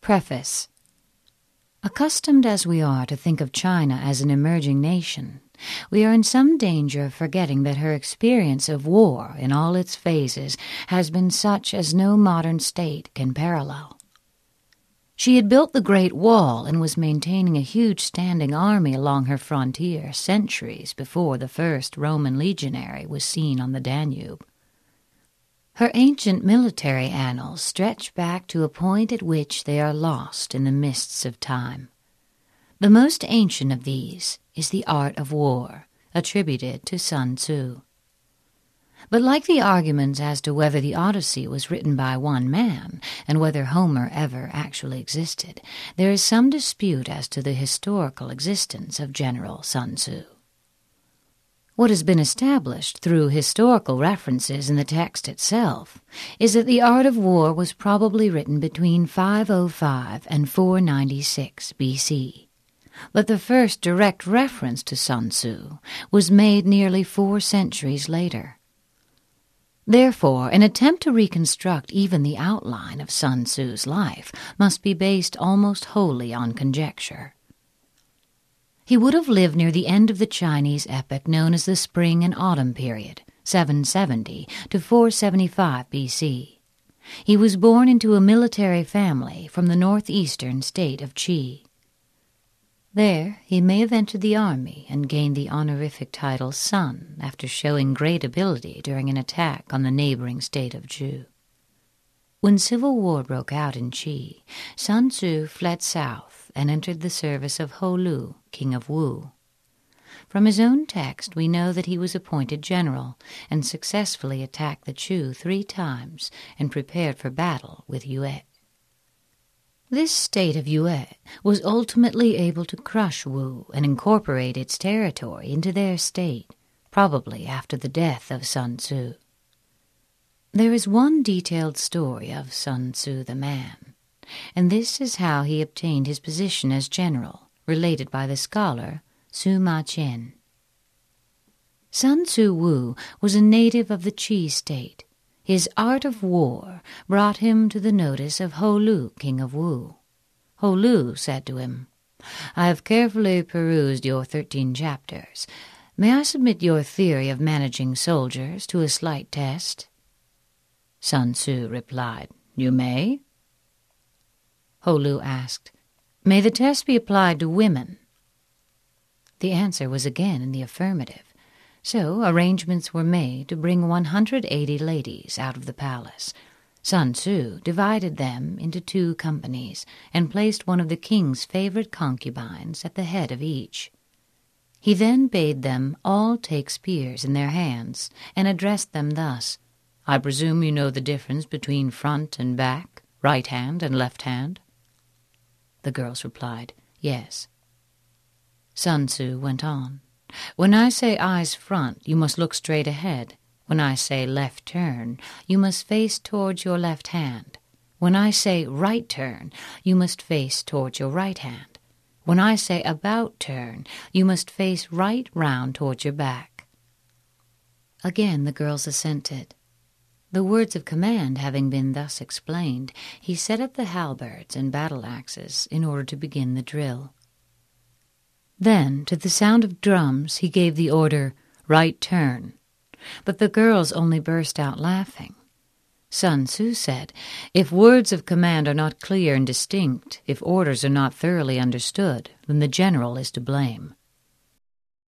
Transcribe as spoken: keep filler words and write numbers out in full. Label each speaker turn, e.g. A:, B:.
A: Preface. Accustomed as we are to think of China as an emerging nation, we are in some danger of forgetting that her experience of war in all its phases has been such as no modern state can parallel. She had built the Great Wall and was maintaining a huge standing army along her frontier centuries before the first Roman legionary was seen on the Danube. Her ancient military annals stretch back to a point at which they are lost in the mists of time. The most ancient of these is the art of war, attributed to Sun Tzu. But like the arguments as to whether the Odyssey was written by one man and whether Homer ever actually existed, there is some dispute as to the historical existence of General Sun Tzu. What has been established through historical references in the text itself is that the art of war was probably written between five oh five and four ninety-six B C, but the first direct reference to Sun Tzu was made nearly four centuries later. Therefore, an attempt to reconstruct even the outline of Sun Tzu's life must be based almost wholly on conjecture. He would have lived near the end of the Chinese epoch known as the Spring and Autumn period, seven seventy to four seventy-five B C. He was born into a military family from the northeastern state of Qi. There, he may have entered the army and gained the honorific title Sun after showing great ability during an attack on the neighboring state of Zhou. When civil war broke out in Qi, Sun Tzu fled south and entered the service of Ho Lu, king of Wu. From his own text we know that he was appointed general and successfully attacked the Chu three times and prepared for battle with Yue. This state of Yue was ultimately able to crush Wu and incorporate its territory into their state, probably after the death of Sun Tzu. There is one detailed story of Sun Tzu the man, and this is how he obtained his position as general, related by the scholar Sima Qian. Sun Tzu Wu was a native of the Qi state. His art of war brought him to the notice of Ho Lu, king of Wu. Ho Lu said to him, "I have carefully perused your thirteen chapters. May I submit your theory of managing soldiers to a slight test?" Sun Tzu replied, "You may." Ho Lu asked, "May the test be applied to women?" The answer was again in the affirmative. So arrangements were made to bring one hundred eighty ladies out of the palace. Sun Tzu divided them into two companies and placed one of the king's favorite concubines at the head of each. He then bade them all take spears in their hands and addressed them thus, "I presume you know the difference between front and back, right hand and left hand?" The girls replied, "Yes." Sun Tzu went on, "When I say eyes front, you must look straight ahead. When I say left turn, you must face towards your left hand. When I say right turn, you must face towards your right hand. When I say about turn, you must face right round towards your back." Again the girls assented. The words of command having been thus explained, he set up the halberds and battle-axes in order to begin the drill. Then, to the sound of drums, he gave the order, "Right turn." But the girls only burst out laughing. Sun Tzu said, "If words of command are not clear and distinct, if orders are not thoroughly understood, then the general is to blame.